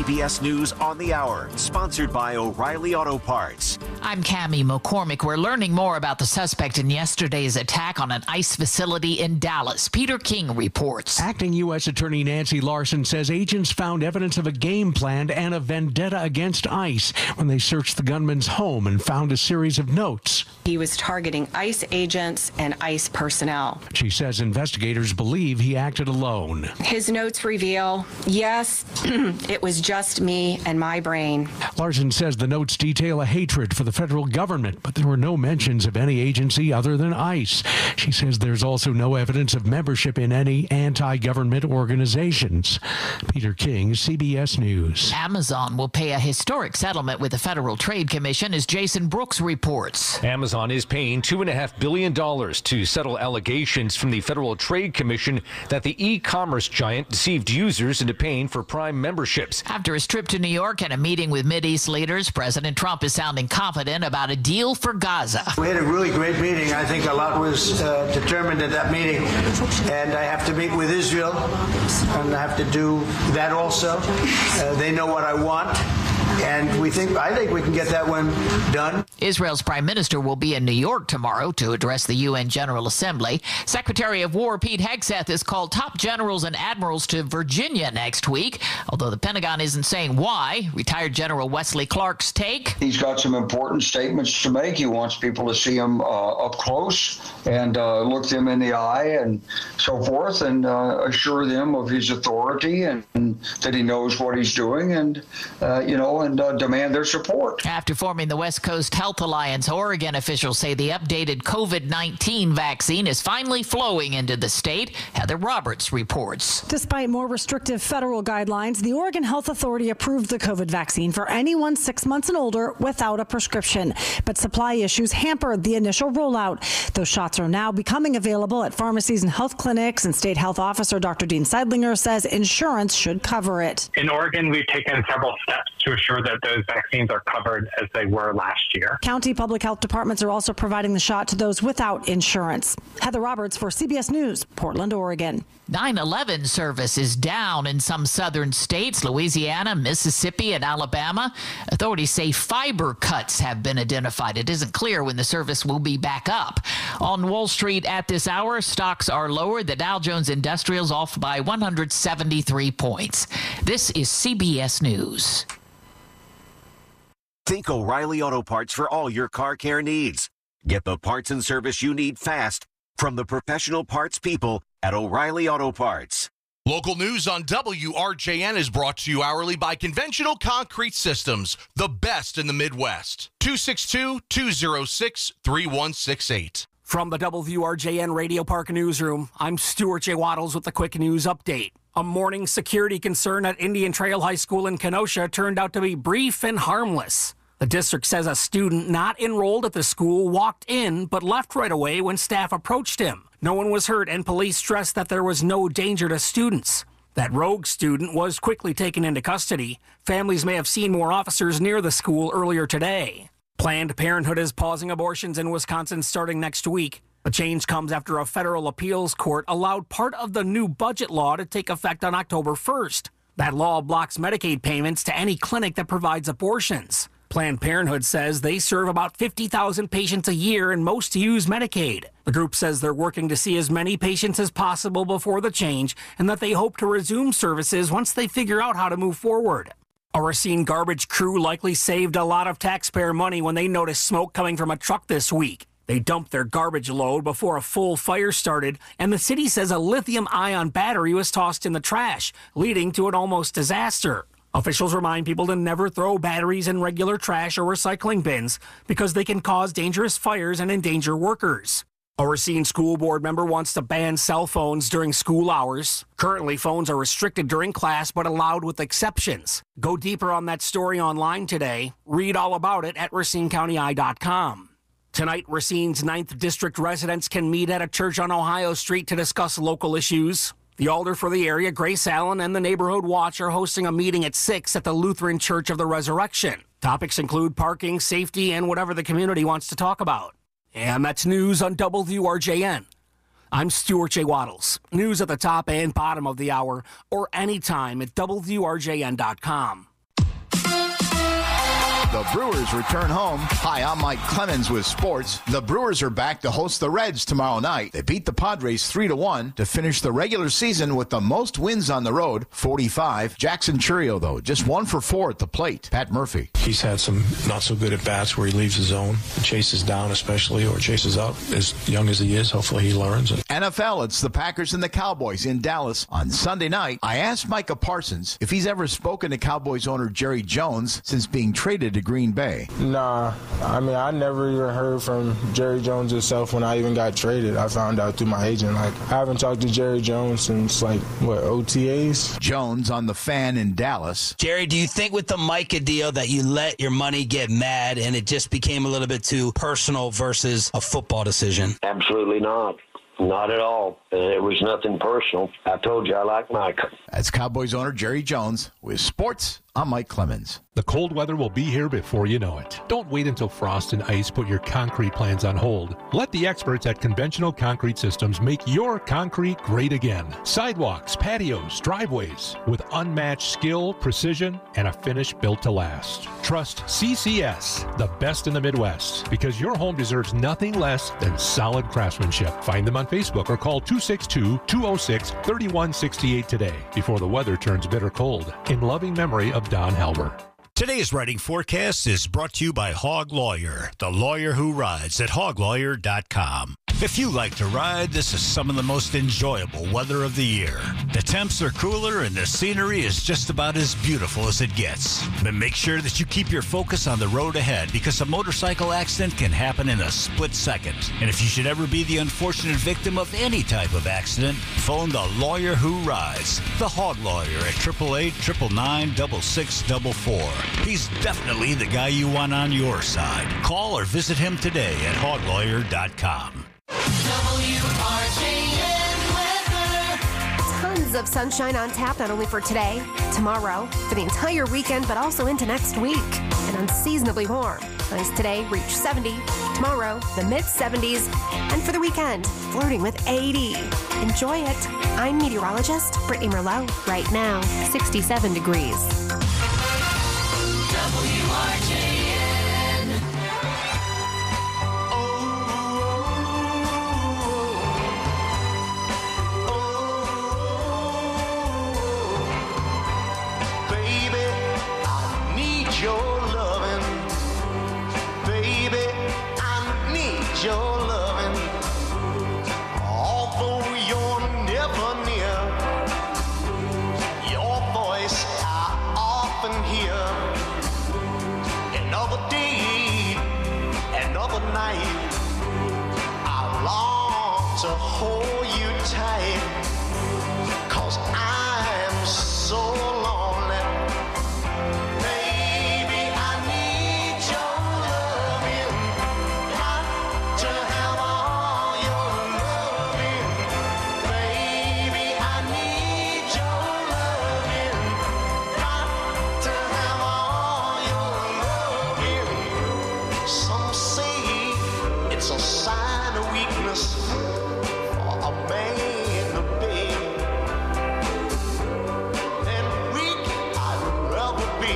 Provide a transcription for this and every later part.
CBS News on the Hour, sponsored by O'Reilly Auto Parts. I'm Cammie McCormick. We're learning more about the suspect in yesterday's attack on an ICE facility in Dallas. Peter King reports. Acting U.S. Attorney Nancy Larson says agents found evidence of a game plan and a vendetta against ICE when they searched the gunman's home and found a series of notes. He was targeting ICE agents and ICE personnel. She says investigators believe he acted alone. His notes reveal, yes, it was just me and my brain. Larson says the notes detail a hatred for the federal government, but there were no mentions of any agency other than ICE. She says there's also no evidence of membership in any anti-government organizations. Peter King, CBS News. Amazon will pay a historic settlement with the Federal Trade Commission, as Jason Brooks reports. Amazon is paying $2.5 billion to settle allegations from the Federal Trade Commission that the e-commerce giant deceived users into paying for Prime memberships. After his trip to New York and a meeting with Mideast leaders, President Trump is sounding confident about a deal for Gaza. We had a really great meeting. I think a lot was determined at that meeting. And I have to meet with Israel, and I have to do that also. They know what I want. And I think we can get that one done. Israel's prime minister will be in New York tomorrow to address the UN General Assembly. Secretary of War Pete Hegseth has called top generals and admirals to Virginia next week, although the Pentagon isn't saying why. Retired General Wesley Clark's take. He's got some important statements to make. He wants people to see him up close and look them in the eye and so forth, and assure them of his authority and that he knows what he's doing, and demand their support. After forming the West Coast Health Alliance, Oregon officials say the updated COVID-19 vaccine is finally flowing into the state. Heather Roberts reports. Despite more restrictive federal guidelines, the Oregon Health Authority approved the COVID vaccine for anyone 6 months and older without a prescription. But supply issues hampered the initial rollout. Those shots are now becoming available at pharmacies and health clinics, and State Health Officer Dr. Dean Seidlinger says insurance should cover it. In Oregon, we've taken several steps to assure that those vaccines are covered as they were last year. County public health departments are also providing the shot to those without insurance. Heather Roberts for CBS News, Portland, Oregon. 9/11 service is down in some southern states, Louisiana, Mississippi, and Alabama. Authorities say fiber cuts have been identified. It isn't clear when the service will be back up. On Wall Street at this hour, stocks are lower. The Dow Jones Industrial's off by 173 points. This is CBS News. Think O'Reilly Auto Parts for all your car care needs. Get the parts and service you need fast from the professional parts people at O'Reilly Auto Parts. Local news on WRJN is brought to you hourly by Conventional Concrete Systems, the best in the Midwest. 262-206-3168. From the WRJN Radio Park Newsroom, I'm Stuart J. Waddles with the quick news update. A morning security concern at Indian Trail High School in Kenosha turned out to be brief and harmless. The district says a student not enrolled at the school walked in but left right away when staff approached him. No one was hurt, and police stressed that there was no danger to students. That rogue student was quickly taken into custody. Families may have seen more officers near the school earlier today. Planned Parenthood is pausing abortions in Wisconsin starting next week. The change comes after a federal appeals court allowed part of the new budget law to take effect on October 1st. That law blocks Medicaid payments to any clinic that provides abortions. Planned Parenthood says they serve about 50,000 patients a year, and most use Medicaid. The group says they're working to see as many patients as possible before the change, and that they hope to resume services once they figure out how to move forward. A Racine garbage crew likely saved a lot of taxpayer money when they noticed smoke coming from a truck this week. They dumped their garbage load before a full fire started, and the city says a lithium-ion battery was tossed in the trash, leading to an almost disaster. Officials remind people to never throw batteries in regular trash or recycling bins because they can cause dangerous fires and endanger workers. A Racine school board member wants to ban cell phones during school hours. Currently, phones are restricted during class but allowed with exceptions. Go deeper on that story online today. Read all about it at RacineCountyEye.com. Tonight, Racine's 9th District residents can meet at a church on Ohio Street to discuss local issues. The alder for the area, Grace Allen, and the Neighborhood Watch are hosting a meeting at 6 at the Lutheran Church of the Resurrection. Topics include parking, safety, and whatever the community wants to talk about. And that's news on WRJN. I'm Stuart J. Waddles. News at the top and bottom of the hour, or anytime at WRJN.com. The Brewers return home. Hi, I'm Mike Clemens with sports. The Brewers are back to host the Reds tomorrow night. They beat the Padres 3-1 to finish the regular season with the most wins on the road, 45. Jackson Chourio, though, just 1 for 4 at the plate. Pat Murphy. He's had some not so good at bats where he leaves the zone, chases down especially, or chases up. As young as he is, hopefully he learns. NFL, it's the Packers and the Cowboys in Dallas. On Sunday night, I asked Micah Parsons if he's ever spoken to Cowboys owner Jerry Jones since being traded to Green Bay. Nah, I mean, I never even heard from Jerry Jones himself when I even got traded. I found out through my agent. I haven't talked to Jerry Jones since, OTAs? Jones on The Fan in Dallas. Jerry, do you think with the Micah deal that you let your money get mad and it just became a little bit too personal versus a football decision? Absolutely not. Not at all. It was nothing personal. I told you I like Micah. That's Cowboys owner Jerry Jones with sports. I'm Mike Clemens. The cold weather will be here before you know it. Don't wait until frost and ice put your concrete plans on hold. Let the experts at Conventional Concrete Systems make your concrete great again. Sidewalks, patios, driveways with unmatched skill, precision, and a finish built to last. Trust CCS, the best in the Midwest, because your home deserves nothing less than solid craftsmanship. Find them on Facebook or call 262-206-3168 today before the weather turns bitter cold. In loving memory of Don Halber. Today's writing forecast is brought to you by Hog Lawyer, the lawyer who rides at hoglawyer.com. If you like to ride, this is some of the most enjoyable weather of the year. The temps are cooler and the scenery is just about as beautiful as it gets. But make sure that you keep your focus on the road ahead because a motorcycle accident can happen in a split second. And if you should ever be the unfortunate victim of any type of accident, phone the lawyer who rides, the Hog Lawyer at 888-999-6644. He's definitely the guy you want on your side. Call or visit him today at hoglawyer.com. WRJN weather. Tons of sunshine on tap, not only for today, tomorrow, for the entire weekend, but also into next week. And unseasonably warm. Highs today reach 70. Tomorrow, the mid-70s. And for the weekend, flirting with 80. Enjoy it. I'm meteorologist Brittany Merlot. Right now, 67 degrees. WRJN. Your loving, baby, I need your loving. Although you're never near, your voice I often hear. Another day, another night, I long to hold you tight, 'cause I'm so lonely. It's a sign of weakness for a man to be. And weak I'd rather be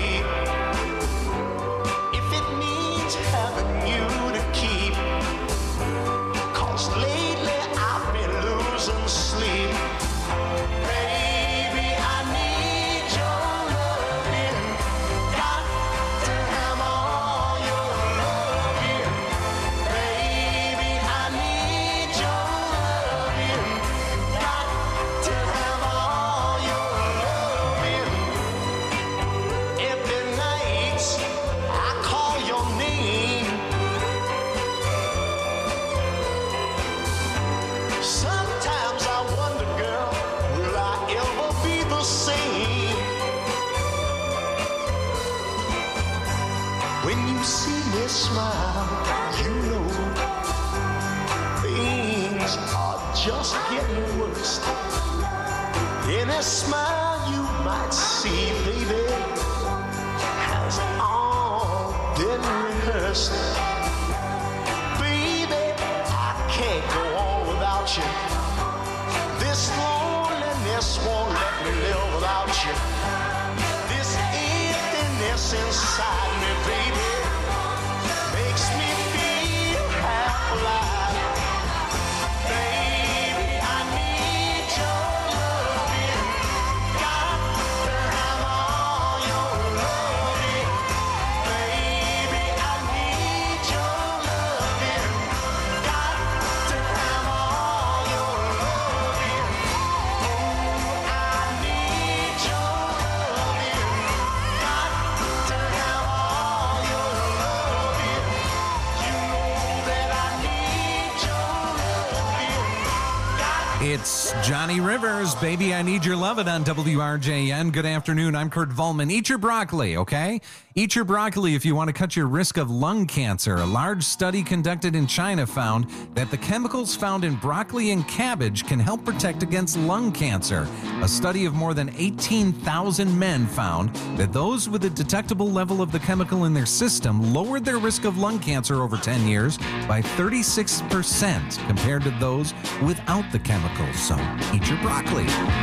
if it means having you to keep. 'Cause lately I've been losing sleep. Baby, I need your loving. Got to have all your loving. Baby, I need your loving. Got to have all your loving. Every night I call your name. Sometimes I wonder, girl, will I ever be the same? When you see me smile, you know things are just getting worse. Any smile you might see, baby, has all been rehearsed. Baby, I can't go on without you. This loneliness won't let me live without you. This emptiness inside me, baby, It's Johnny Rivers, Baby I Need Your Lovin' on WRJN. Good afternoon. I'm Kurt Volman. Eat your broccoli, okay? Eat your broccoli if you want to cut your risk of lung cancer. A large study conducted in China found that the chemicals found in broccoli and cabbage can help protect against lung cancer. A study of more than 18,000 men found that those with a detectable level of the chemical in their system lowered their risk of lung cancer over 10 years by 36% compared to those without the chemicals. So eat your broccoli.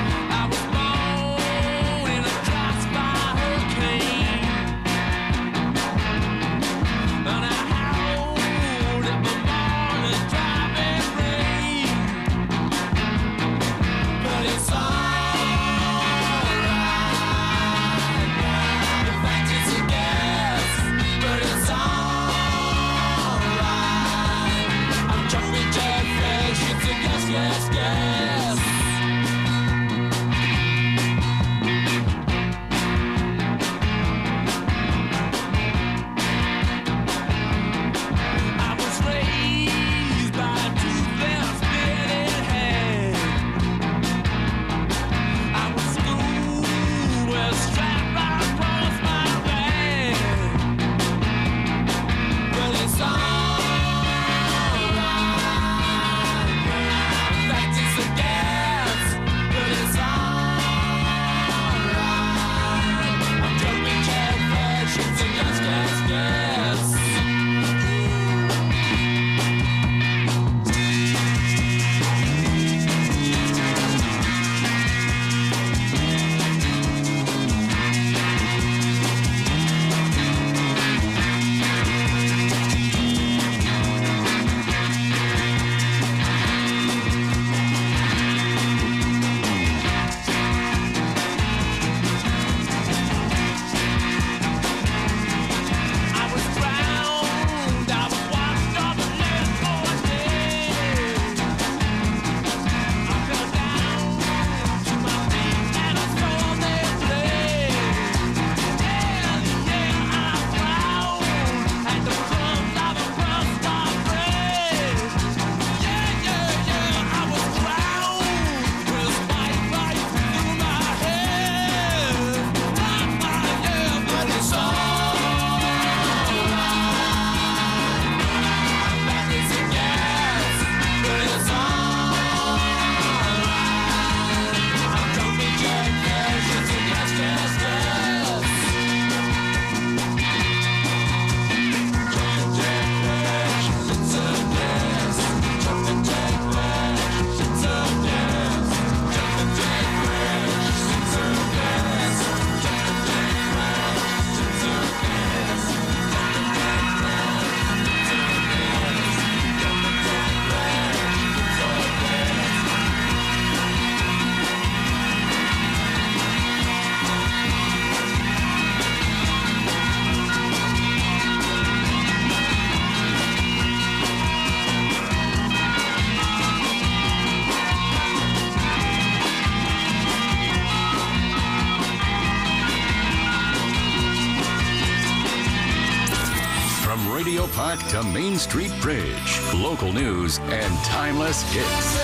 Park to Main Street Bridge. Local news and timeless hits.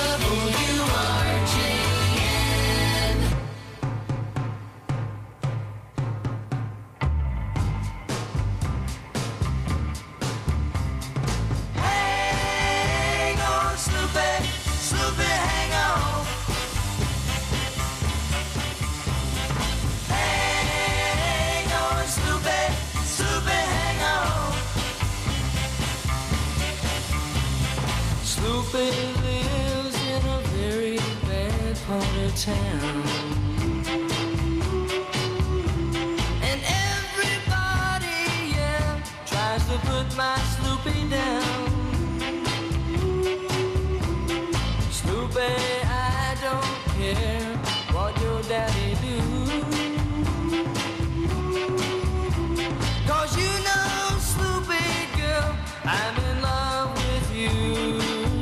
Hang on, Snoopy, Snoopy, hang on. Hang on, Snoopy, Snoopy, hang on. Snoopy lives in a very bad part of town. And everybody, yeah, tries to put my Snoopy down. Snoopy, I don't care what your daddy do. 'Cause you know, Snoopy girl, I'm in love with you.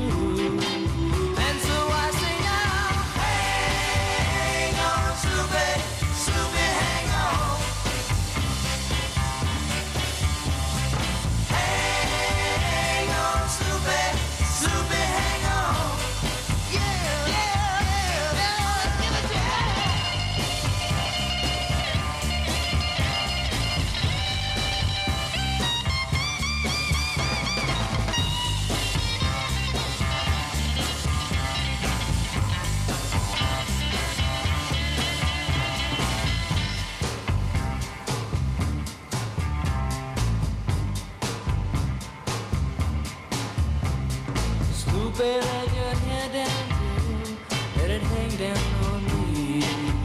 And so I sing out, hang on, Snoopy, Snoopy, hang on. Hang on, Snoopy, Snoopy, hang on. Yeah, yeah. Sloopy, let your hair down, girl. Let it hang down on me.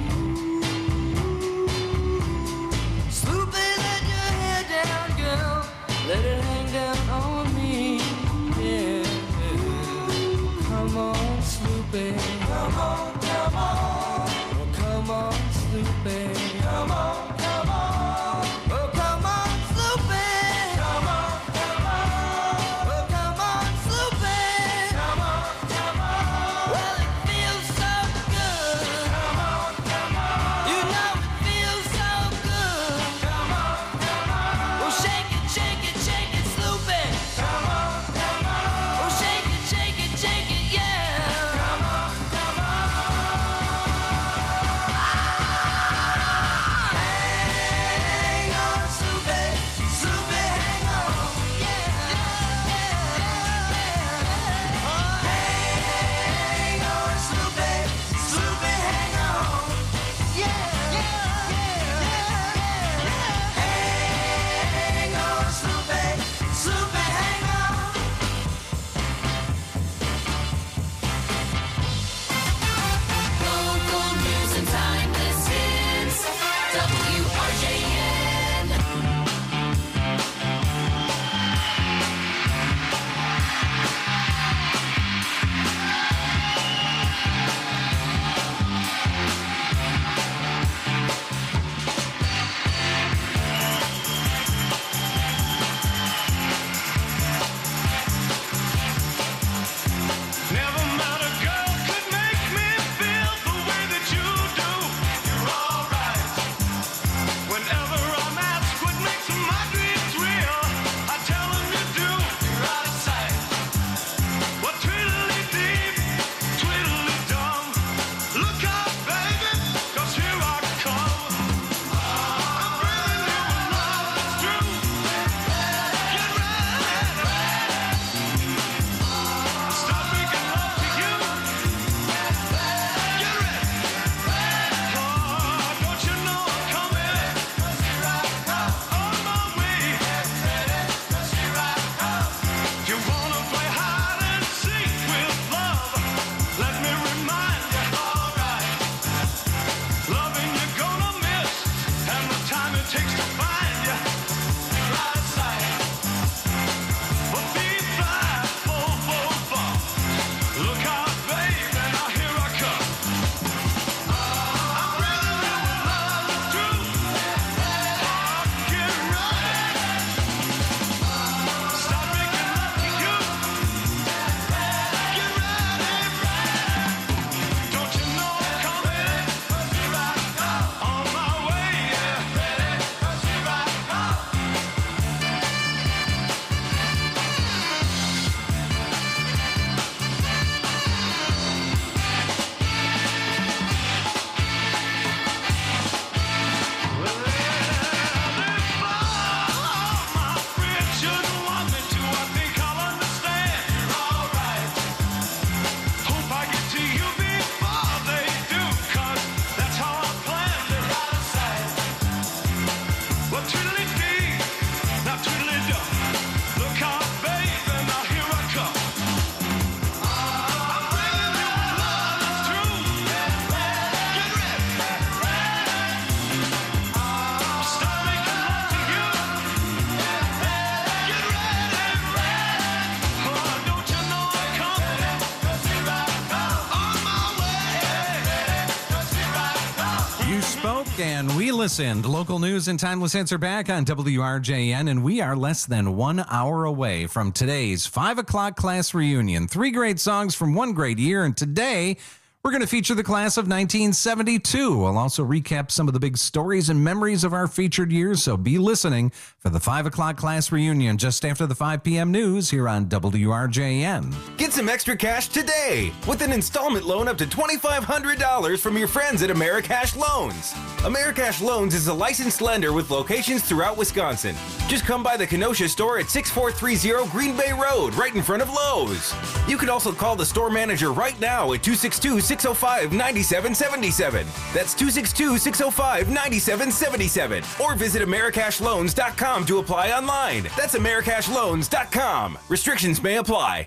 Sloopy, let your hair down, girl. Let it hang down on me. Yeah. Come on, Sloopy. Come on, come on. Oh, come on, Sloopy. Come on, come on. Oh, come on, Sloopy. Come on, come on. Oh, come on, Sloopy. Come on, come on. Well, it feels so good. Come on, come on. You know it feels so good. Come on, come on. Oh, shake it, shake it, shake it, Sloopy. Come on, come on. Oh, shake it, yeah. Come on, come on. Hang on, Sloopy. Sloopy, hang on. Yeah, yeah, yeah. Hang on, Sloopy. Sloopy, hang on. Yeah, yeah, yeah, yeah. Hang on, Sloopy. Sloopy, hang on. Local news and timeless hits. WRJN. Never met a girl could make me feel the way that you do. You're alright. Whenever I'm asked what makes my dreams real, I tell them you do. You're out of sight. Well, tweedly deep, tweedly dumb. Look out, baby, 'cause here I come. I'm bringing you a love that's true. Get ready. Stop making love to you. Get ready. Oh, don't you know I'm coming? On my way. You wanna play hide and seek with love? Let me remind you. Alright. Loving you're gonna miss, and the time it takes to find you. You're out of sight. But be fly, full. Look out, baby, now here I come. I'm bringing you a love that's true. Get ready. Stop making love to you. Get ready. Don't you know I'm coming? On my way. And we listened. Local news and timeless hits are back on WRJN, and we are less than 1 hour away from today's 5 o'clock class reunion. 3 great songs from one great year, and today we're going to feature the class of 1972. We'll also recap some of the big stories and memories of our featured years, so be listening for the 5 o'clock class reunion just after the 5 p.m. news here on WRJN. Get some extra cash today with an installment loan up to $2,500 from your friends at Americash Loans. Americash Loans is a licensed lender with locations throughout Wisconsin. Just come by the Kenosha store at 6430 Green Bay Road, right in front of Lowe's. You can also call the store manager right now at 262-605-9777. That's 262-605-9777. Or visit AmericashLoans.com to apply online. That's AmericashLoans.com. Restrictions may apply.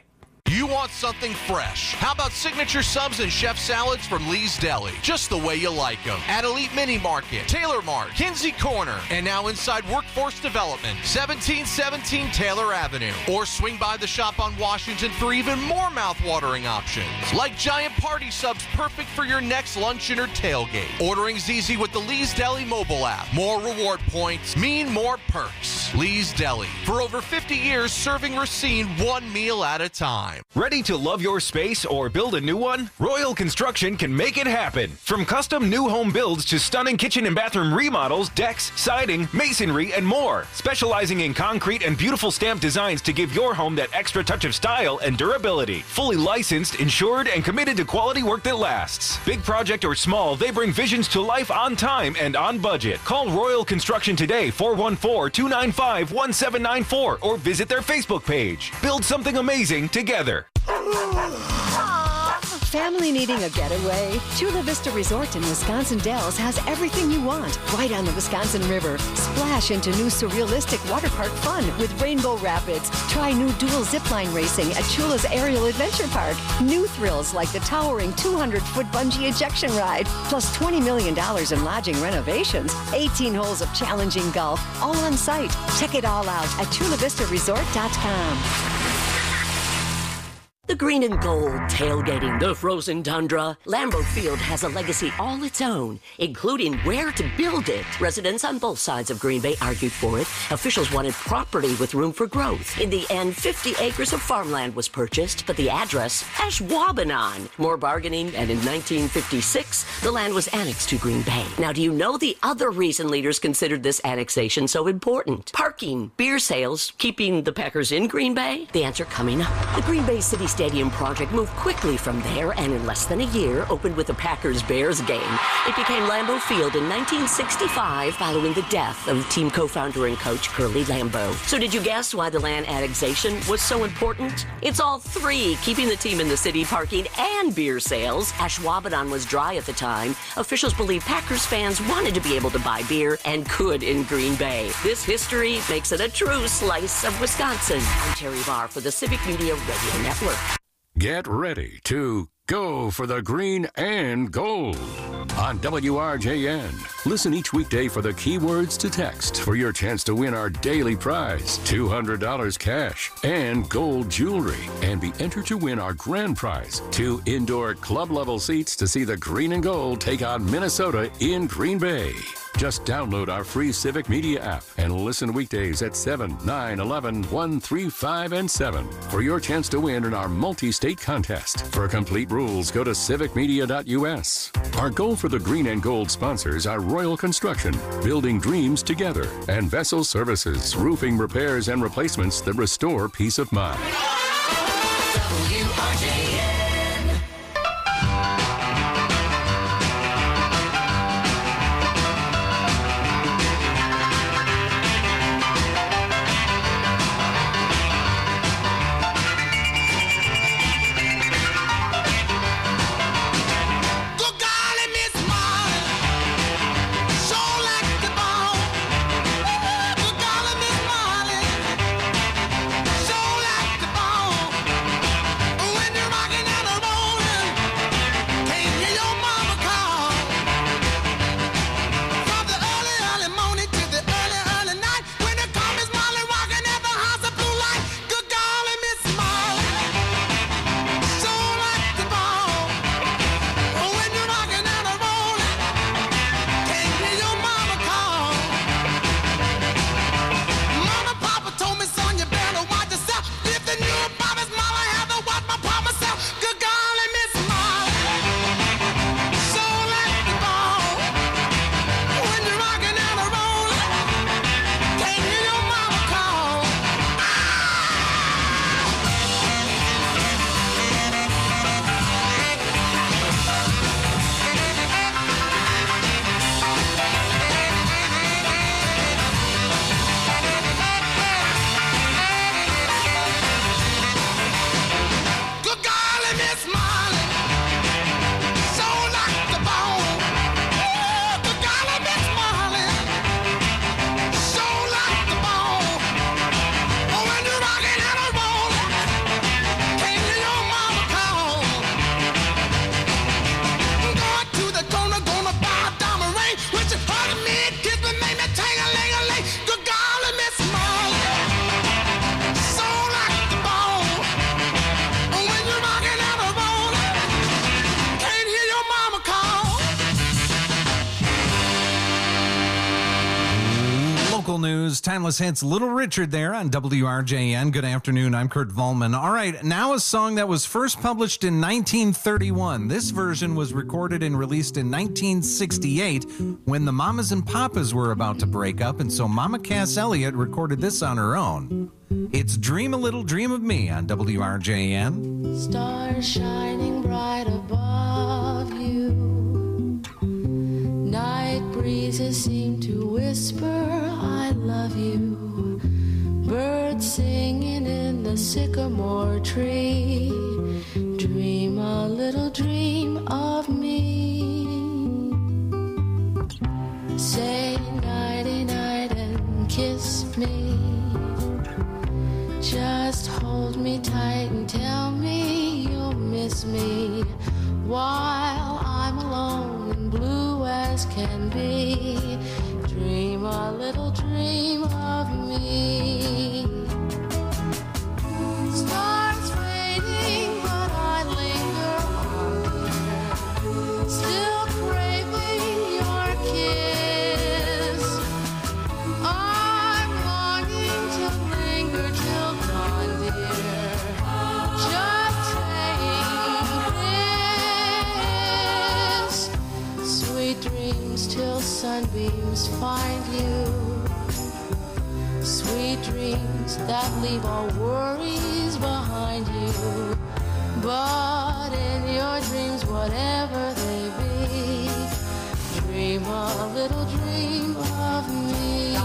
You want something fresh? How about signature subs and chef salads from Lee's Deli? Just the way you like them. At Elite Mini Market, Taylor Mart, Kinsey Corner, and now inside Workforce Development, 1717 Taylor Avenue. Or swing by the shop on Washington for even more mouth-watering options. Like giant party subs perfect for your next luncheon or tailgate. Ordering's easy with the Lee's Deli mobile app. More reward points mean more perks. Lee's Deli. For over 50 years, serving Racine one meal at a time. Ready to love your space or build a new one? Royal Construction can make it happen. From custom new home builds to stunning kitchen and bathroom remodels, decks, siding, masonry, and more. Specializing in concrete and beautiful stamped designs to give your home that extra touch of style and durability. Fully licensed, insured, and committed to quality work that lasts. Big project or small, they bring visions to life on time and on budget. Call Royal Construction today, 414-295-1794, or visit their Facebook page. Build something amazing together. Family needing a getaway? Chula Vista Resort in Wisconsin Dells has everything you want right on the Wisconsin River. Splash into new surrealistic water park fun with Rainbow Rapids. Try new dual zipline racing at Chula's Aerial Adventure Park. New thrills like the towering 200-foot bungee ejection ride, plus $20 million in lodging renovations, 18 holes of challenging golf, all on site. Check it all out at chulavistaresort.com. The green and gold tailgating the frozen tundra. Lambeau Field has a legacy all its own, including where to build it. Residents on both sides of Green Bay argued for it. Officials wanted property with room for growth. In the end, 50 acres of farmland was purchased, but the address, Ashwaubenon. More bargaining, and in 1956, the land was annexed to Green Bay. Now, do you know the other reason leaders considered this annexation so important? Parking, beer sales, keeping the Packers in Green Bay? The answer coming up. The Green Bay City Stadium project moved quickly from there and in less than a year opened with a Packers-Bears game. It became Lambeau Field in 1965 following the death of team co-founder and coach Curly Lambeau. So did you guess why the land annexation was so important? It's all three, keeping the team in the city, parking, and beer sales. Ashwaubenon was dry at the time. Officials believe Packers fans wanted to be able to buy beer and could in Green Bay. This history makes it a true slice of Wisconsin. I'm Terry Barr for the Civic Media Radio Network. Get ready to go for the green and gold on WRJN. Listen each weekday for the keywords to text for your chance to win our daily prize, $200 cash and gold jewelry, and be entered to win our grand prize, 2 indoor club-level seats to see the green and gold take on Minnesota in Green Bay. Just download our free Civic Media app and listen weekdays at 7, 9, 11, 1, 3, 5, and 7 for your chance to win in our multi-state contest. For complete rules, go to civicmedia.us. Our goal for the green and gold sponsors are Royal Construction, building dreams together, and Vessel Services, roofing repairs and replacements that restore peace of mind. WRJN. When you're rocking local news. Timeless Hits, Little Richard there on WRJN. Good afternoon. I'm Kurt Volman. All right, now a song that was first published in 1931. This version was recorded and released in 1968 when the Mamas and Papas were about to break up, and so Mama Cass Elliot recorded this on her own. It's Dream a Little Dream of Me on WRJN. Stars shining bright above you. Night breezes seem to whisper, I love you. Birds singing in the sycamore tree. Dream a little dream of me. Say nighty-night and kiss me. Just hold me tight and tell me you'll miss me while I'm alone and blue as can be. Dream a little dream of me. Stars fading, but I linger on, still craving your kiss. I'm longing to linger till dawn, dear. Just saying this. Sweet dreams till sunbeams find you. Sweet dreams that leave all worries behind you. But in your dreams, whatever they be, dream a little dream of me.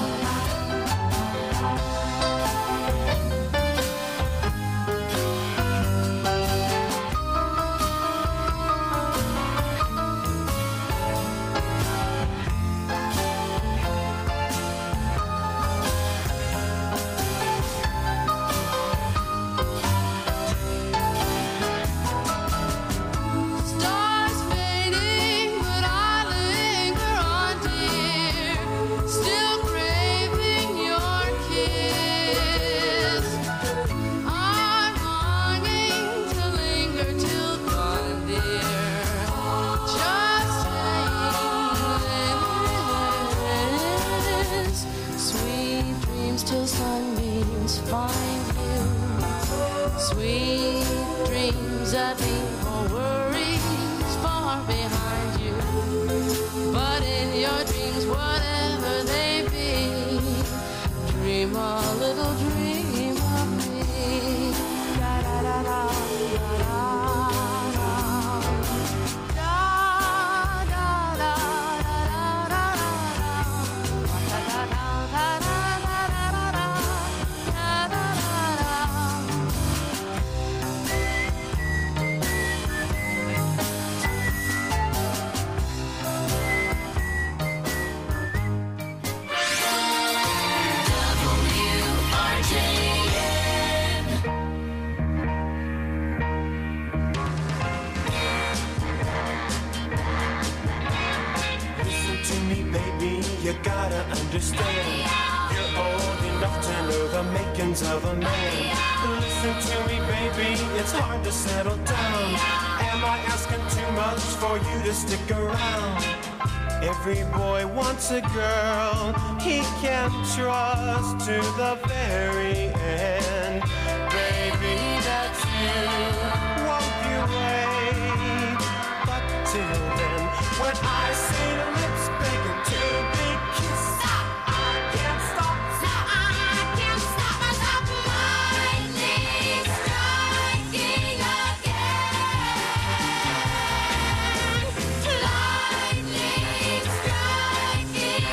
Stars fading, but I linger on, dear. Still craving your kiss. I'm longing to linger till dawn, dear. Just saying this. Sweet dreams till sunbeams find you. Sweet dreams that leave all worries far behind you. But in your dreams, whatever they be, dream a little dream of me. Da da da da da da da da da da Listen to me, baby, you gotta understand. You're old enough to know the makings of a man. Listen to me, baby, it's hard to settle down. Am I asking too much for you to stick around? Every boy wants a girl he can trust to the very end. Baby, that's you. Won't you wait? But till then, when I see lips begging to be kissed, I can't stop. I can't stop myself. Lightning striking again. Lightning striking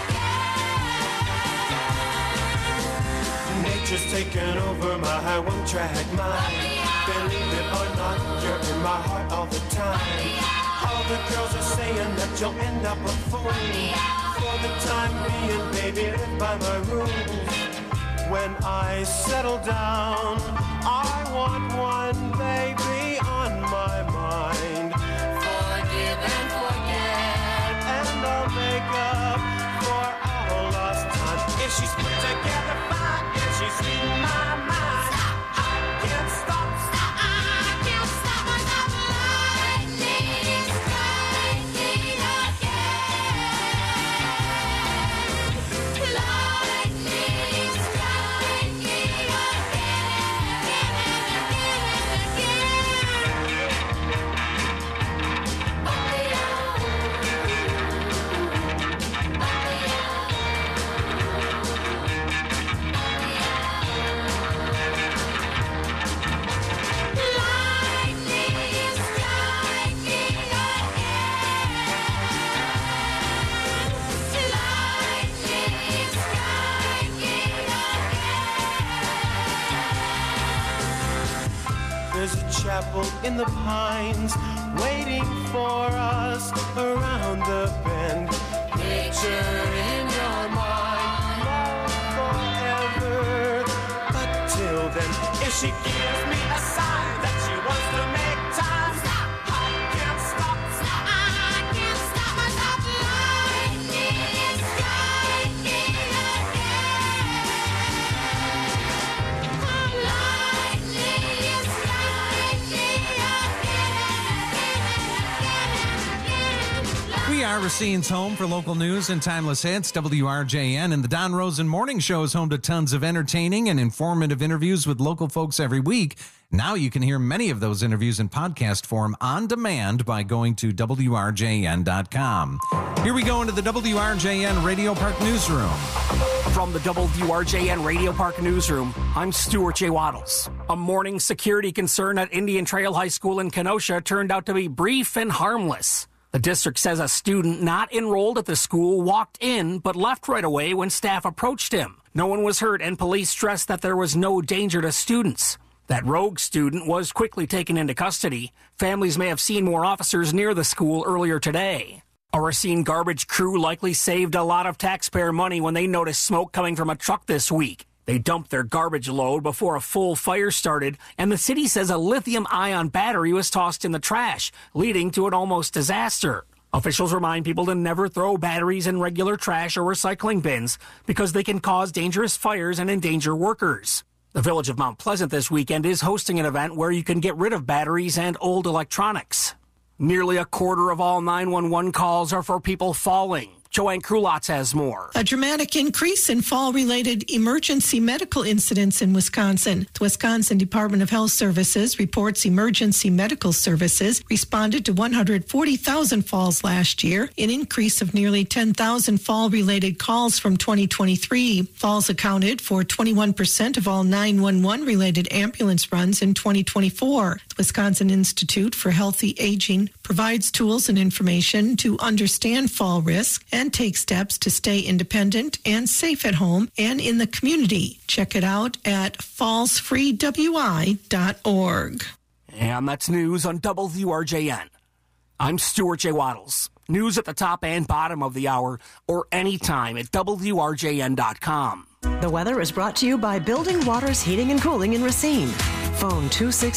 again. Nature's taken over my one-track mind. Believe it or not, you're in my heart all the time. All the girls are saying that you'll end up a fool. For the time being, baby, live by my rules. When I settle down, I want one baby on my mind. Forgive and forget, and I'll make up for all lost time. If she's put together fine, if she's in my mind, I can't stop. I can't stop myself. Lightning striking again. chapel in the pines, waiting for us around the bend. Picture in your mind, love forever. But till then, if she gives me a sign that she wants to make time, stop, I can't stop, stop, I can't stop myself. Lightning is striking again. Lightning is striking again. We are Racine's home for local news and timeless hits, WRJN, and the Don Rosen Morning Show is home to tons of entertaining and informative interviews with local folks every week. Now you can hear many of those interviews in podcast form on demand by going to WRJN.com. Here we go into the WRJN Radio Park Newsroom. From the WRJN Radio Park Newsroom, I'm Stuart J. Waddles. A morning security concern at Indian Trail High School in Kenosha turned out to be brief and harmless. The district says a student not enrolled at the school walked in but left right away when staff approached him. No one was hurt, and police stressed that there was no danger to students. That rogue student was quickly taken into custody. Families may have seen more officers near the school earlier today. A Racine garbage crew likely saved a lot of taxpayer money when they noticed smoke coming from a truck this week. They dumped their garbage load before a full fire started, and the city says a lithium-ion battery was tossed in the trash, leading to an almost disaster. Officials remind people to never throw batteries in regular trash or recycling bins because they can cause dangerous fires and endanger workers. The Village of Mount Pleasant this weekend is hosting an event where you can get rid of batteries and old electronics. Nearly a quarter of all 911 calls are for people falling. Joanne Krulotz has more. A dramatic increase in fall-related emergency medical incidents in Wisconsin. The Wisconsin Department of Health Services reports emergency medical services responded to 140,000 falls last year, an increase of nearly 10,000 fall-related calls from 2023. Falls accounted for 21% of all 911-related ambulance runs in 2024. The Wisconsin Institute for Healthy Aging provides tools and information to understand fall risk and take steps to stay independent and safe at home and in the community. Check it out at fallsfreewi.org. And that's news on WRJN. I'm Stuart J. Waddles. News at the top and bottom of the hour or anytime at WRJN.com. The weather is brought to you by Building Waters Heating and Cooling in Racine. Phone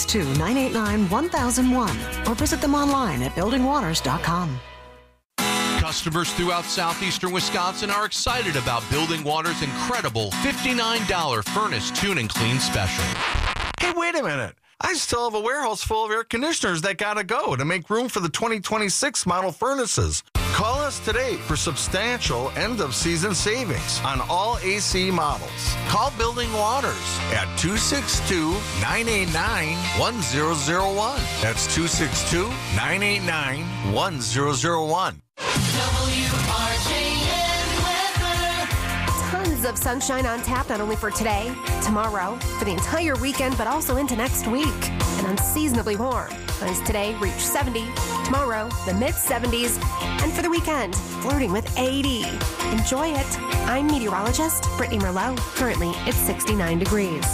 262-989-1001 or visit them online at buildingwaters.com. Customers throughout southeastern Wisconsin are excited about Building Water's incredible $59 furnace tune and clean special. Hey, wait a minute. I still have a warehouse full of air conditioners that gotta go to make room for the 2026 model furnaces. Call us today for substantial end-of-season savings on all AC models. Call Building Waters at 262-989-1001. That's 262-989-1001. Tons of sunshine on tap, not only for today, tomorrow, for the entire weekend, but also into next week. And unseasonably warm. Highs today reach 70, tomorrow the mid-70s, and for the weekend, flirting with 80. Enjoy it. I'm meteorologist Brittany Merlot. Currently, it's 69 degrees.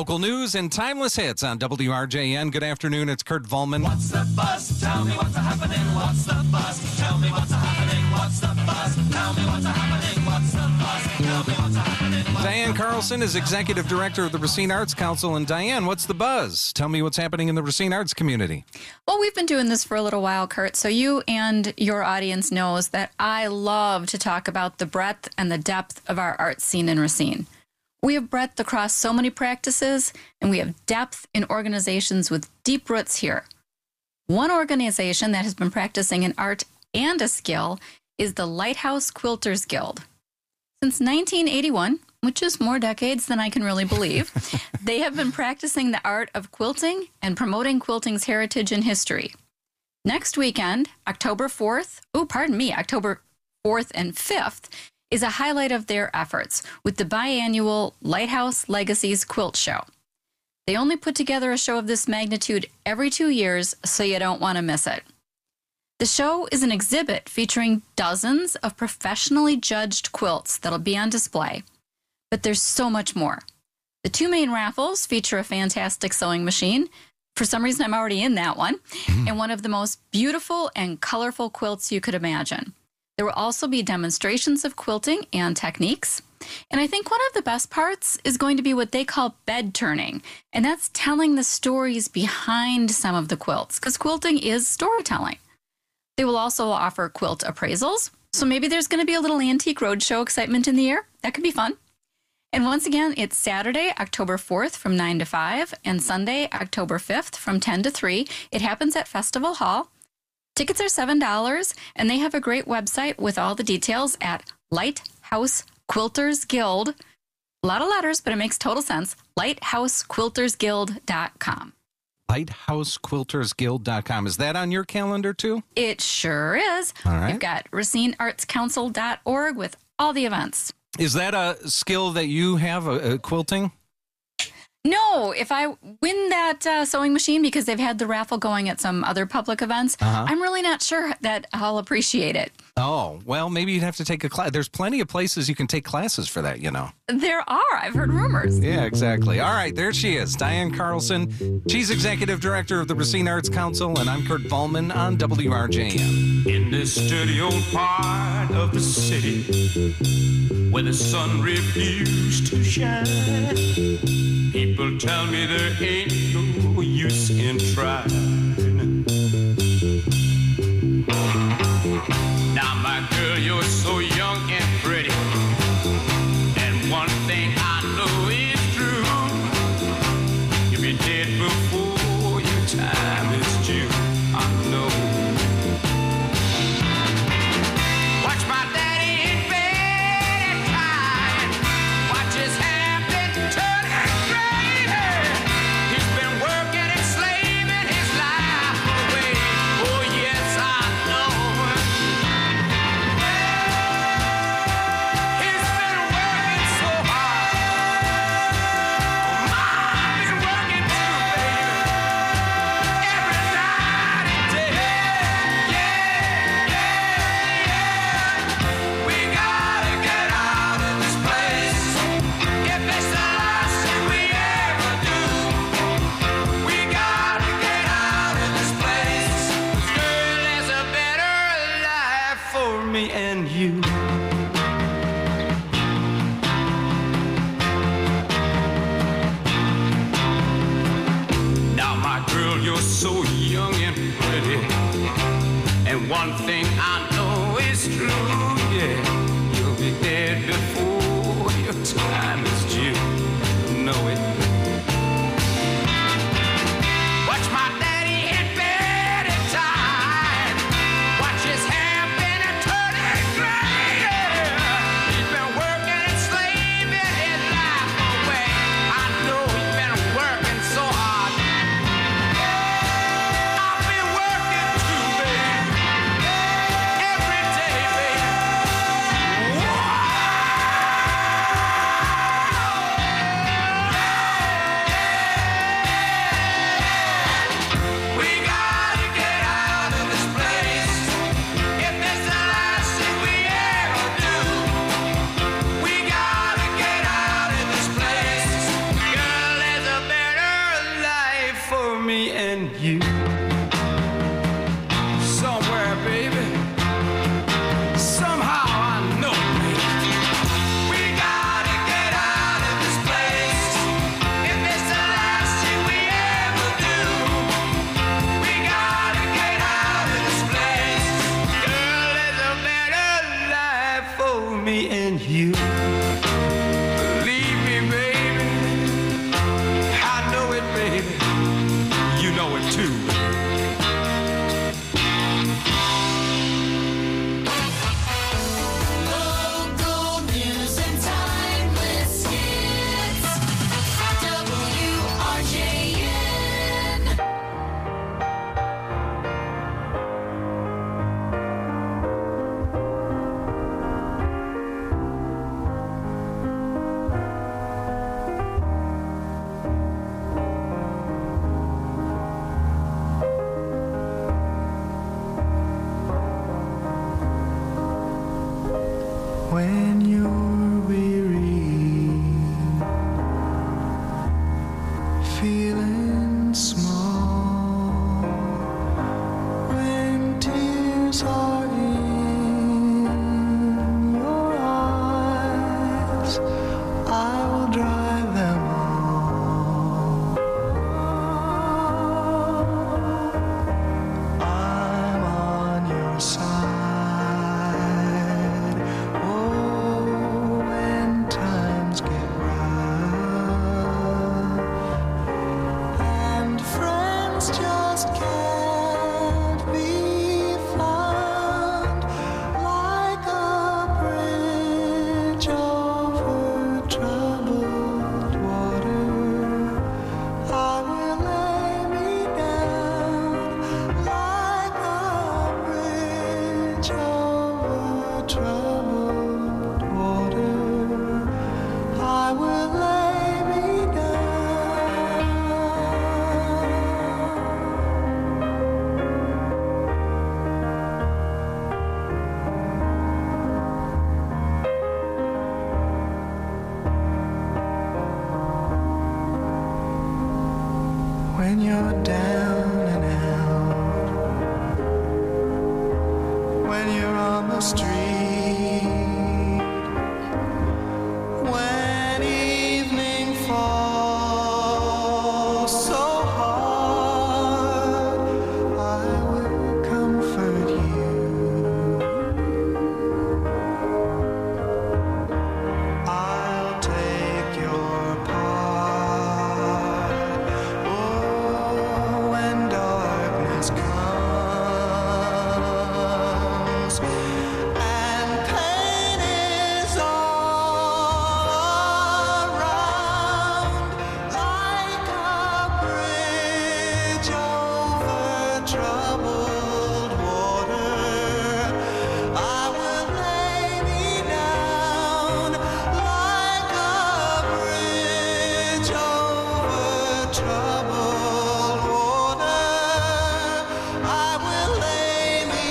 Local news and timeless hits on WRJN. Good afternoon. It's Kurt Volman. What's the buzz? Tell me what's happening. What's the buzz? Tell me what's happening. What's the buzz? Tell me what's happening. What's the buzz? Tell me what's happening. Diane Carlson is Executive Director of the Racine Arts Council. And Diane, what's the buzz? Tell me what's happening in the Racine Arts community. Well, we've been doing this for a little while, Kurt, so you and your audience knows that I love to talk about the breadth and the depth of our art scene in Racine. We have breadth across so many practices, and we have depth in organizations with deep roots here. One organization that has been practicing an art and a skill is the Lighthouse Quilters Guild. Since 1981, which is more decades than I can really believe, they have been practicing the art of quilting and promoting quilting's heritage and history. Next weekend, October 4th and 5th, is a highlight of their efforts with the biannual Lighthouse Legacies Quilt Show. They only put together a show of this magnitude every 2 years, so you don't want to miss it. The show is an exhibit featuring dozens of professionally judged quilts that'll be on display. But there's so much more. The two main raffles feature a fantastic sewing machine. For some reason, I'm already in that one. And one of the most beautiful and colorful quilts you could imagine. There will also be demonstrations of quilting and techniques. And I think one of the best parts is going to be what they call bed turning. And that's telling the stories behind some of the quilts, because quilting is storytelling. They will also offer quilt appraisals. So maybe there's going to be a little Antique Roadshow excitement in the air. That could be fun. And once again, it's Saturday, October 4th from 9 to 5, and Sunday, October 5th from 10 to 3. It happens at Festival Hall. Tickets are $7, and they have a great website with all the details at Lighthouse Quilters Guild. A lot of letters, but it makes total sense. LighthouseQuiltersGuild.com. LighthouseQuiltersGuild.com. Is that on your calendar, too? It sure is. All right. You've got RacineArtsCouncil.org with all the events. Is that a skill that you have, quilting? No, if I win that sewing machine, because they've had the raffle going at some other public events, I'm really not sure that I'll appreciate it. Oh, well, maybe you'd have to take a class. There's plenty of places you can take classes for that, you know. There are. I've heard rumors. Yeah, exactly. All right, there she is, Diane Carlson. She's Executive Director of the Racine Arts Council, and I'm Kurt Volman on WRJN. In this dirty old part of the city where the sun refused to shine, people tell me there ain't no use in trying. Now, my girl, you're so young and pretty, and one thing I know is true: you'll be dead before your time is due. I know. Watch my daddy in bed at night. Watch his hair been turning gray. He's been working and slaving his life away. Oh yes, I know. He's been working so hard. Mom been working too, baby. Every night and day. We gotta get out of this place. If it's the last thing we ever do, we gotta get out of this place. 'Cause girl, there's a better life for me and you. Now, my girl, you're so young and pretty, and one thing I know is true, yeah, you'll be dead before your time is due. Know it. Watch my daddy in bed at time. Watch his hair been turning gray. He's been working and slaving his life away. I know he's been working so hard. I've been working too, baby. cars, I will drive them all. I'm on your side. Oh, when times get rough and friends just can't be found, like a bridge over troubled water, I will lay me down. Like a bridge over troubled water, I will lay me down. When you're down and out, when you're on the street, when evening falls so hard, I will comfort you. I'll take your part. Oh, when darkness comes and pain is all around, like a bridge over troubled water, I will lay me down. Like a bridge over troubled water, I will lay me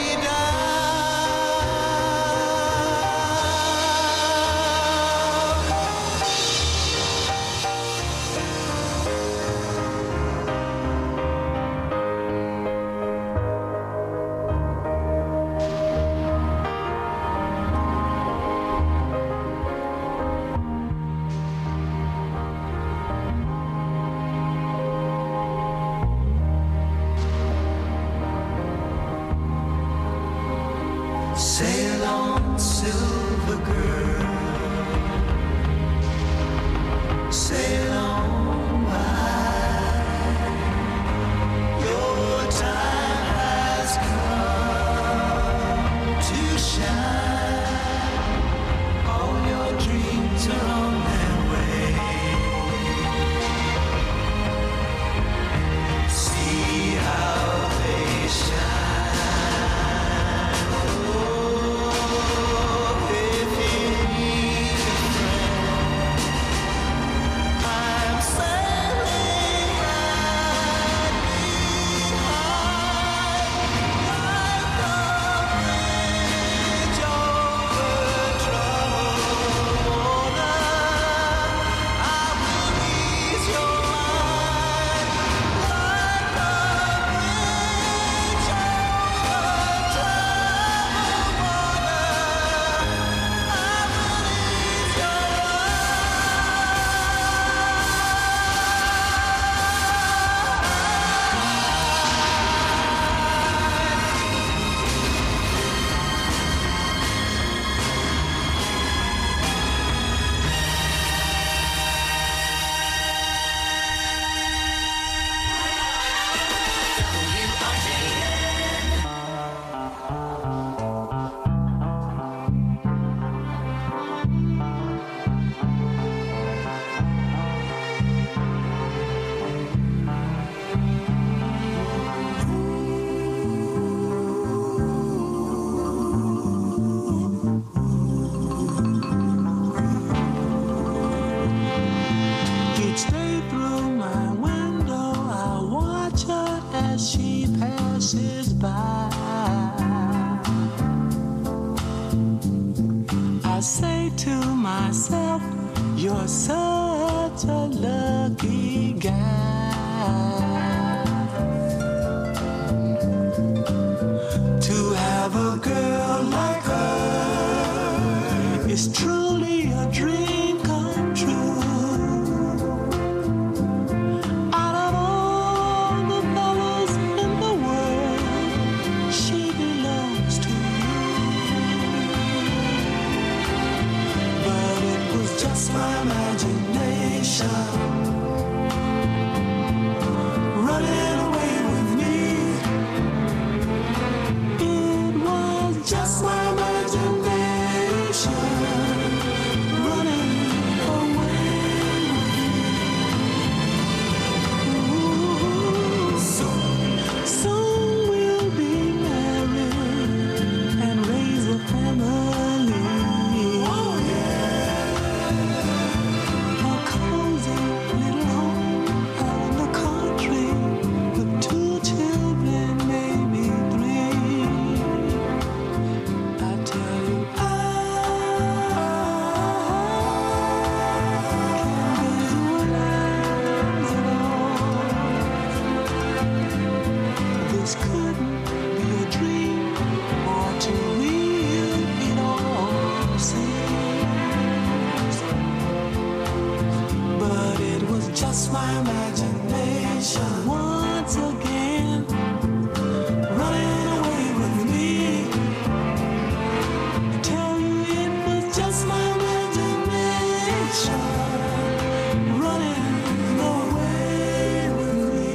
Sail on, silver girl. Sail on by. Your time has come to shine. All your dreams are on their way. See how they shine. Each day through my window, I watch her as she passes by. I say to myself, you're such a lucky guy. To have a girl like her is truly a dream just my imagination running away with me. It was just my imagination running away with me. Soon we'll be married and raise a family. Oh yeah, a cozy little home out in the country with 2 children, maybe 3. I tell you, I can't visualize it all. This couldn't be a dream or too real. It all seems, but it was just my imagination once again running away with me. I tell you, it was just my imagination running away with me.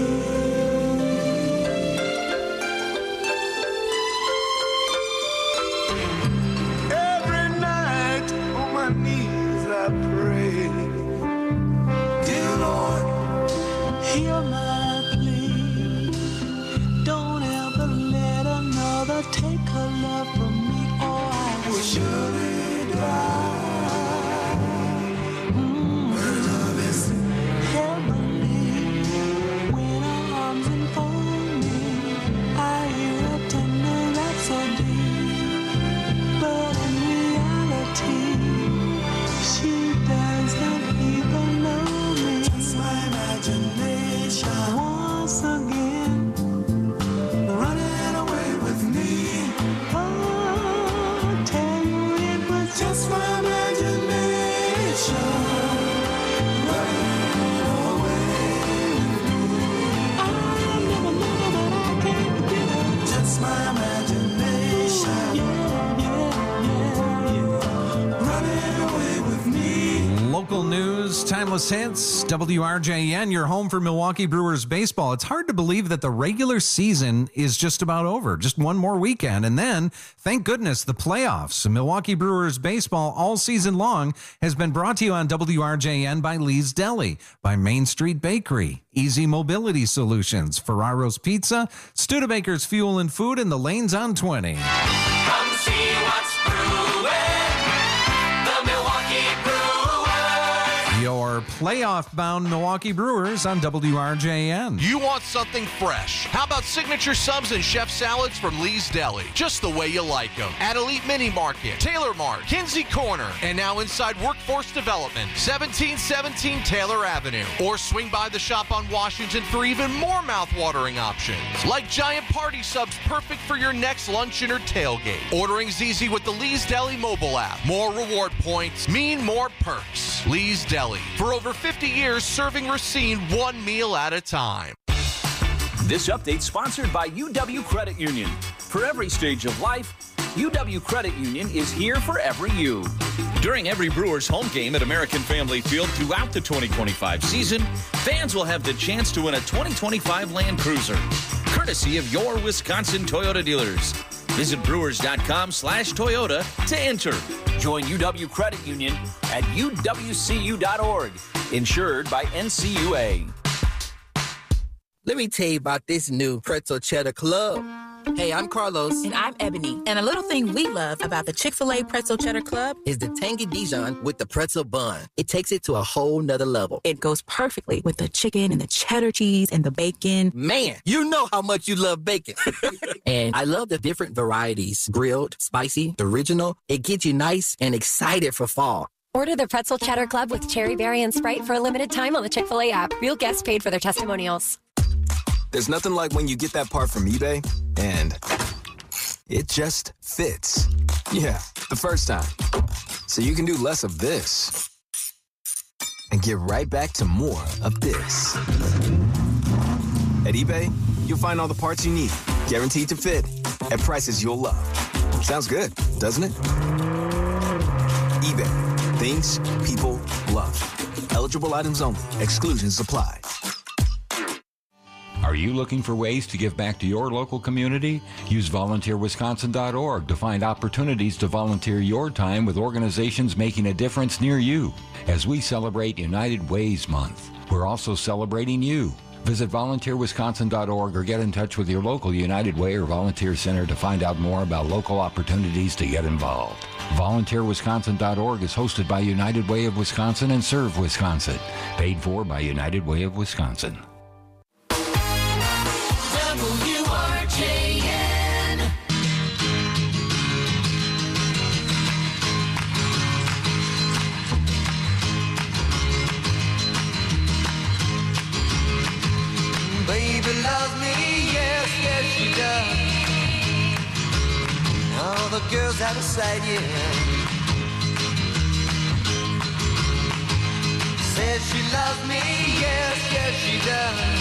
Every night on my knees I pray, dear Lord, hear my plea. Don't ever let another take her love from me, or I will surely die. Words of this heavenly, when her arms enfold me, I hear a tender rhapsody. But in reality, she does not even know me. Just my imagination once again running away with me. Oh, tell you it was just my imagination running away with me. I never know, but I can't forget it. Just my imagination. Running away with me. Local news, timeless hits, WRJN, your home for Milwaukee Brewers baseball. It's hard to believe that the regular season is just about over. Just one more weekend. And then, thank goodness, the playoffs. Milwaukee Brewers baseball all season long has been brought to you on WRJN by Lee's Deli, by Main Street Bakery, Easy Mobility Solutions, Ferraro's Pizza, Studebaker's Fuel and Food, and the Lanes on 20. Come see what's brewing, the Milwaukee Brewers. Your playoff-bound Milwaukee Brewers on WRJN. You want something fresh? How about signature subs and chef salads from Lee's Deli? Just the way you like them. At Elite Mini Market, Taylor Mart, Kinsey Corner, and now inside Workforce Development, 1717 Taylor Avenue. Or swing by the shop on Washington for even more mouth-watering options. Like giant party subs perfect for your next luncheon or tailgate. Ordering's easy with the Lee's Deli mobile app. More reward points mean more perks. Lee's Deli. For over 50 years, serving Racine one meal at a time. This update sponsored by UW Credit Union. For every stage of life, UW Credit Union is here for every you. During every Brewers home game at American Family Field throughout the 2025 season, fans will have the chance to win a 2025 Land Cruiser, courtesy of your Wisconsin Toyota dealers. Visit brewers.com/Toyota to enter. Join UW Credit Union at uwcu.org. Insured by NCUA. Let me tell you about this new Pretzel Cheddar Club. Hey, I'm Carlos. And I'm Ebony. And a little thing we love about the Chick-fil-A Pretzel Cheddar Club is the tangy Dijon with the pretzel bun. It takes it to a whole nother level. It goes perfectly with the chicken and the cheddar cheese and the bacon. Man, you know how much you love bacon. And I love the different varieties. Grilled, spicy, original. It gets you nice and excited for fall. Order the Pretzel Cheddar Club with cherry berry and Sprite for a limited time on the Chick-fil-A app. Real guests paid for their testimonials. There's nothing like when you get that part from eBay and it just fits. Yeah, the first time. So you can do less of this and get right back to more of this. At eBay, you'll find all the parts you need, guaranteed to fit, at prices you'll love. Sounds good, doesn't it? eBay. Things people love. Eligible items only. Exclusions apply. Are you looking for ways to give back to your local community? Use volunteerwisconsin.org to find opportunities to volunteer your time with organizations making a difference near you. As we celebrate United Ways Month, we're also celebrating you. Visit volunteerwisconsin.org or get in touch with your local United Way or Volunteer Center to find out more about local opportunities to get involved. VolunteerWisconsin.org is hosted by United Way of Wisconsin and Serve Wisconsin. Paid for by United Way of Wisconsin. WRJN. Baby loves me, yes, yes she does. All the girls out of sight, yeah. Says she loves me, yes, yes she does.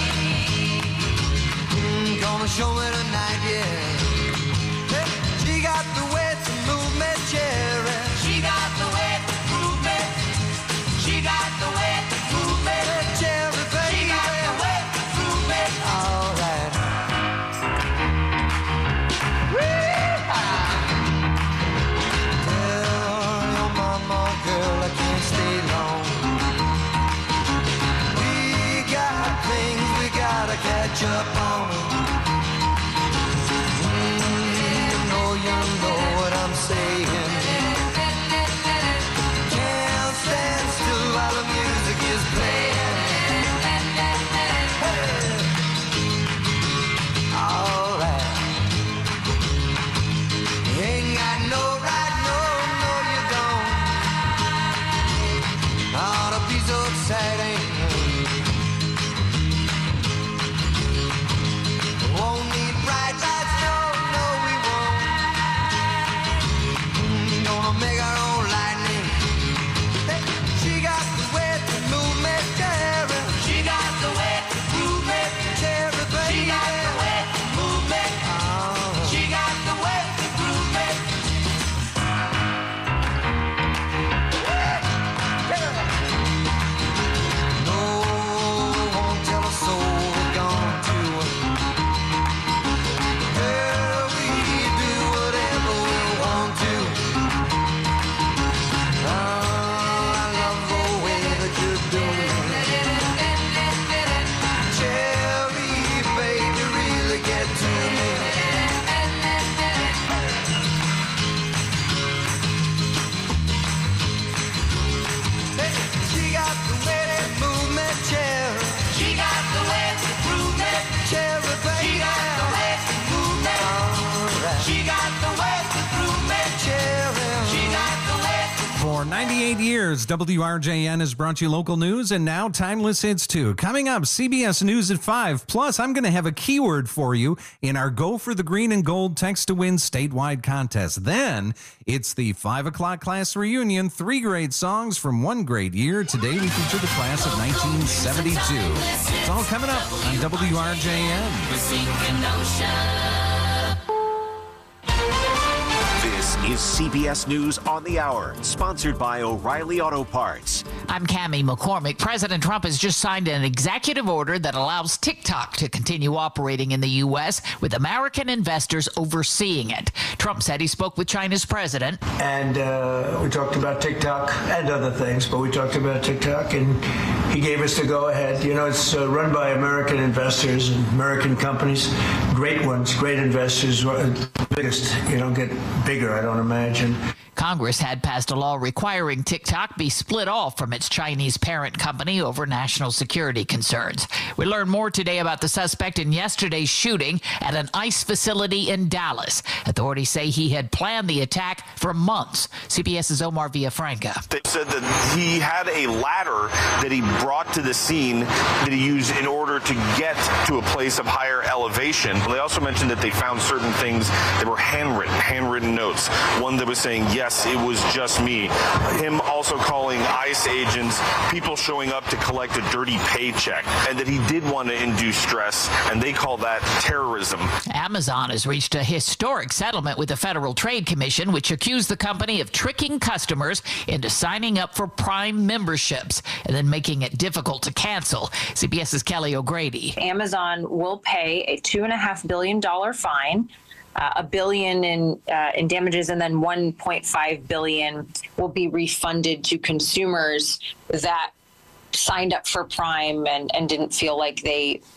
Gonna show me tonight, yeah. Hey, she got the way to move me, cherry. She got the way to move me. She got the way to move me, cherry, baby. She got the way to move me. All right. Tell your mama, girl, I can't stay long. We got things we gotta catch up on. You know what I'm saying. Can't stand still while the music is playing. All right. You ain't got no right, no, you don't. Ought to be so exciting. Won't need bright lights, no, we won't. Gonna make our own lightning. She got the way to move me, cherry. She got the way to move me, cherry, baby. She got the way to move me. She got the way to move me. No, won't tell a soul we're gone to. Girl, we do whatever we want to. I love the way that you do me. Cherry, baby, really get to me. Hey, she got the way to move me, cherry. She got the way to prove me, cherry, baby. She got the way to move me. She got the way to prove me, cherry. She got the way to. For 98 years, WRJN has brought you local news and now timeless hits too. Coming up, CBS News at 5. Plus, I'm going to have a keyword for you in our Go for the Green and Gold Text to Win statewide contest. Then, it's the 5 o'clock class reunion, 3 great songs from 1 great year. Today, we feature the class of 1972. It's all coming up on WRJN. This is CBS News on the Hour, sponsored by O'Reilly Auto Parts. I'm Cammie McCormick. President Trump has just signed an executive order that allows TikTok to continue operating in the U.S. with American investors overseeing it. Trump said he spoke with China's president. And we talked about TikTok and other things, but we talked about TikTok, and he gave us the go-ahead. You know, it's run by American investors and American companies, great ones, great investors, biggest, get bigger, I don't imagine. Congress had passed a law requiring TikTok be split off from its Chinese parent company over national security concerns. We learned more today about the suspect in yesterday's shooting at an ICE facility in Dallas. Authorities say he had planned the attack for months. CBS's Omar Villafranca. They said that he had a ladder that he brought to the scene that he used in order to get to a place of higher elevation. They also mentioned that they found certain things They were handwritten notes. One that was saying, yes, it was just me. Him also calling ICE agents people showing up to collect a dirty paycheck, and that he did want to induce stress, and they call that terrorism. Amazon has reached a historic settlement with the Federal Trade Commission, which accused the company of tricking customers into signing up for Prime memberships and then making it difficult to cancel. CBS's Kelly O'Grady. Amazon will pay a $2.5 billion fine, $1 billion in damages, and then $1.5 billion will be refunded to consumers that signed up for Prime and didn't feel like they